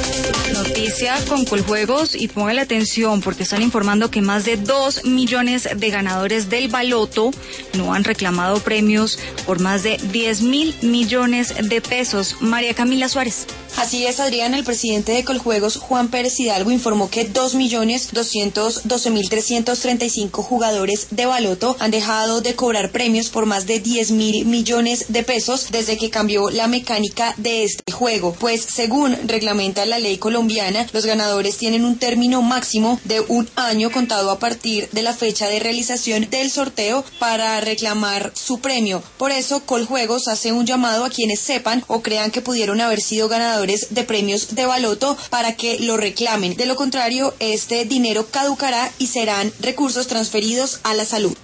Noticia con Coljuegos y póngale atención porque están informando que más de 2 millones de ganadores del baloto no han reclamado premios por más de 10.000 millones de pesos. María Camila Suárez. Así es, Adrián, el presidente de Coljuegos, Juan Pérez Hidalgo, informó que 2.212.335 jugadores de baloto han dejado de cobrar premios por más de 10.000 millones de pesos desde que cambió la mecánica de este juego. Pues, según reglamenta la ley colombiana, los ganadores tienen un término máximo de 1 año contado a partir de la fecha de realización del sorteo para reclamar su premio. Por eso, Coljuegos hace un llamado a quienes sepan o crean que pudieron haber sido ganadores de premios de baloto para que lo reclamen. De lo contrario, este dinero caducará y serán recursos transferidos a la salud.